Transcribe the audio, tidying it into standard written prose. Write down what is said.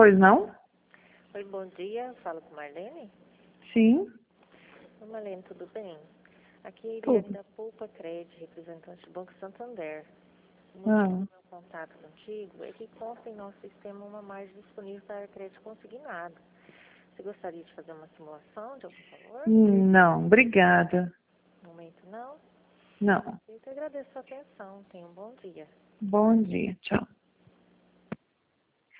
Pois não? Oi, bom dia. Falo com Marlene. Sim, Oi, Marlene, tudo bem? Aqui é a Eliane tudo. da Poupa Cred, representante do Banco Santander. O motivo Ah, do meu contato contigo é que consta em nosso sistema uma margem disponível para crédito consignado. Você gostaria de fazer uma simulação de algum valor? não, obrigada. No momento, não. Não. Eu te agradeço a sua atenção. Tenha um bom dia. Bom dia, tchau.